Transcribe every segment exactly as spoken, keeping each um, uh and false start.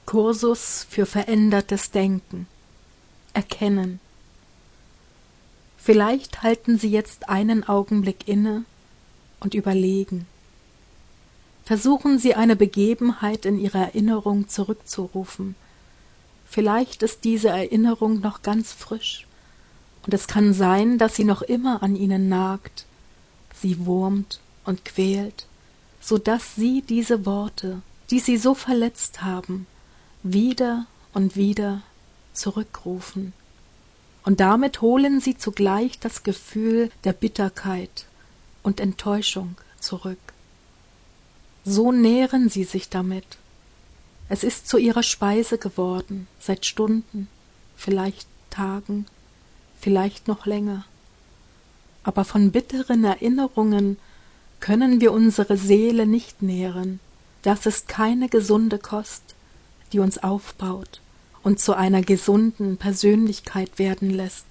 Kursus für verändertes Denken. Erkennen. Vielleicht halten Sie jetzt einen Augenblick inne und überlegen. Versuchen Sie eine Begebenheit in Ihrer Erinnerung zurückzurufen. Vielleicht ist diese Erinnerung noch ganz frisch und es kann sein, dass sie noch immer an Ihnen nagt, Sie wurmt und quält, so dass Sie diese Worte, die Sie so verletzt haben, wieder und wieder zurückrufen. Und damit holen Sie zugleich das Gefühl der Bitterkeit und Enttäuschung zurück. So nähren Sie sich damit. Es ist zu Ihrer Speise geworden, seit Stunden, vielleicht Tagen, vielleicht noch länger. Aber von bitteren Erinnerungen können wir unsere Seele nicht nähren. Das ist keine gesunde Kost, die uns aufbaut und zu einer gesunden Persönlichkeit werden lässt.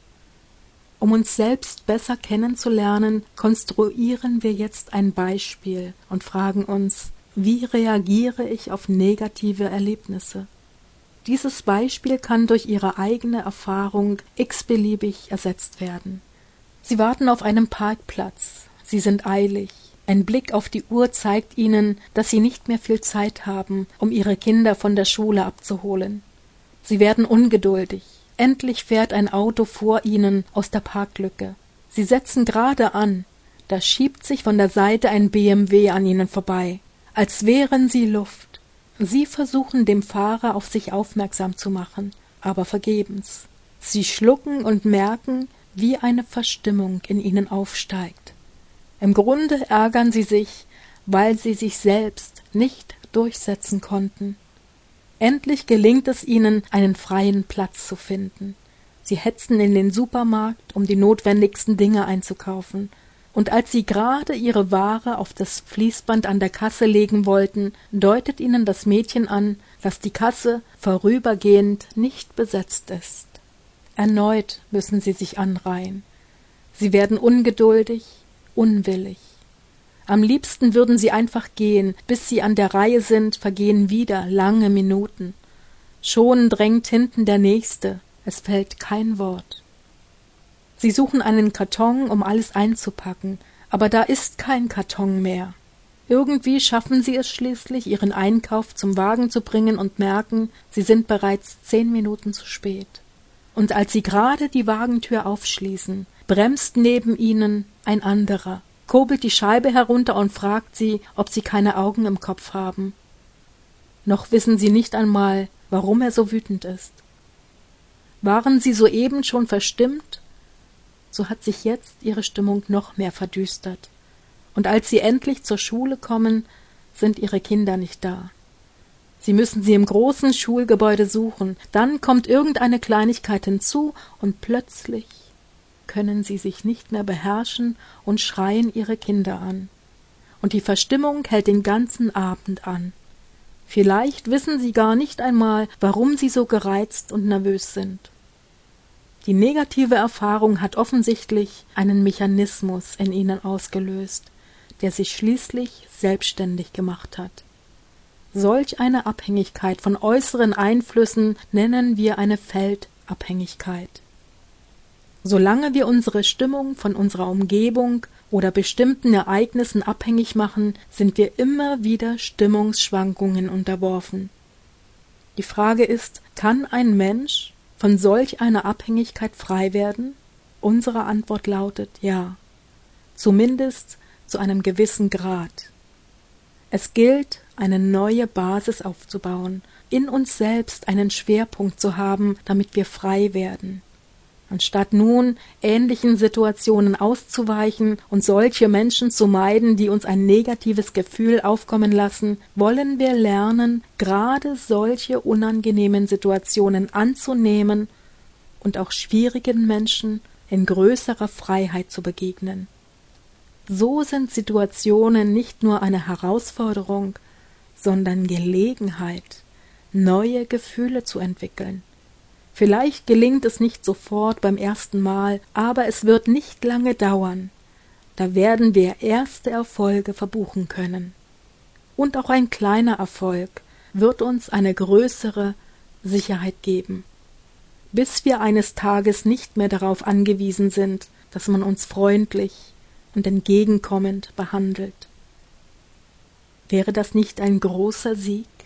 Um uns selbst besser kennenzulernen, konstruieren wir jetzt ein Beispiel und fragen uns, wie reagiere ich auf negative Erlebnisse? Dieses Beispiel kann durch Ihre eigene Erfahrung x-beliebig ersetzt werden. Sie warten auf einem Parkplatz, Sie sind eilig. Ein Blick auf die Uhr zeigt Ihnen, dass Sie nicht mehr viel Zeit haben, um Ihre Kinder von der Schule abzuholen. Sie werden ungeduldig. Endlich fährt ein Auto vor Ihnen aus der Parklücke. Sie setzen gerade an. Da schiebt sich von der Seite ein B M W an Ihnen vorbei, als wären Sie Luft. Sie versuchen, dem Fahrer auf sich aufmerksam zu machen, aber vergebens. Sie schlucken und merken, wie eine Verstimmung in Ihnen aufsteigt. Im Grunde ärgern Sie sich, weil Sie sich selbst nicht durchsetzen konnten. Endlich gelingt es Ihnen, einen freien Platz zu finden. Sie hetzen in den Supermarkt, um die notwendigsten Dinge einzukaufen. Und als Sie gerade Ihre Ware auf das Fließband an der Kasse legen wollten, deutet Ihnen das Mädchen an, dass die Kasse vorübergehend nicht besetzt ist. Erneut müssen Sie sich anreihen. Sie werden ungeduldig, unwillig. Am liebsten würden Sie einfach gehen. Bis Sie an der Reihe sind, vergehen wieder lange Minuten. Schon drängt hinten der Nächste. Es fällt kein Wort. Sie suchen einen Karton, um alles einzupacken, aber da ist kein Karton mehr. Irgendwie schaffen Sie es schließlich, Ihren Einkauf zum Wagen zu bringen und merken, Sie sind bereits zehn Minuten zu spät. Und als Sie gerade die Wagentür aufschließen, bremst neben Ihnen ein anderer, kurbelt die Scheibe herunter und fragt Sie, ob Sie keine Augen im Kopf haben. Noch wissen Sie nicht einmal, warum er so wütend ist. Waren Sie soeben schon verstimmt, so hat sich jetzt Ihre Stimmung noch mehr verdüstert. Und als Sie endlich zur Schule kommen, sind Ihre Kinder nicht da. Sie müssen sie im großen Schulgebäude suchen, dann kommt irgendeine Kleinigkeit hinzu und plötzlich können Sie sich nicht mehr beherrschen und schreien Ihre Kinder an. Und die Verstimmung hält den ganzen Abend an. Vielleicht wissen Sie gar nicht einmal, warum Sie so gereizt und nervös sind. Die negative Erfahrung hat offensichtlich einen Mechanismus in Ihnen ausgelöst, der sich schließlich selbstständig gemacht hat. Solch eine Abhängigkeit von äußeren Einflüssen nennen wir eine Feldabhängigkeit. Solange wir unsere Stimmung von unserer Umgebung oder bestimmten Ereignissen abhängig machen, sind wir immer wieder Stimmungsschwankungen unterworfen. Die Frage ist, kann ein Mensch von solch einer Abhängigkeit frei werden? Unsere Antwort lautet ja, zumindest zu einem gewissen Grad. Es gilt, eine neue Basis aufzubauen, in uns selbst einen Schwerpunkt zu haben, damit wir frei werden. Anstatt nun ähnlichen Situationen auszuweichen und solche Menschen zu meiden, die uns ein negatives Gefühl aufkommen lassen, wollen wir lernen, gerade solche unangenehmen Situationen anzunehmen und auch schwierigen Menschen in größerer Freiheit zu begegnen. So sind Situationen nicht nur eine Herausforderung, sondern Gelegenheit, neue Gefühle zu entwickeln. Vielleicht gelingt es nicht sofort beim ersten Mal, aber es wird nicht lange dauern. Da werden wir erste Erfolge verbuchen können. Und auch ein kleiner Erfolg, wird uns eine größere Sicherheit geben, bis wir eines Tages nicht mehr darauf angewiesen sind, dass man uns freundlich und entgegenkommend behandelt. Wäre das nicht ein großer Sieg?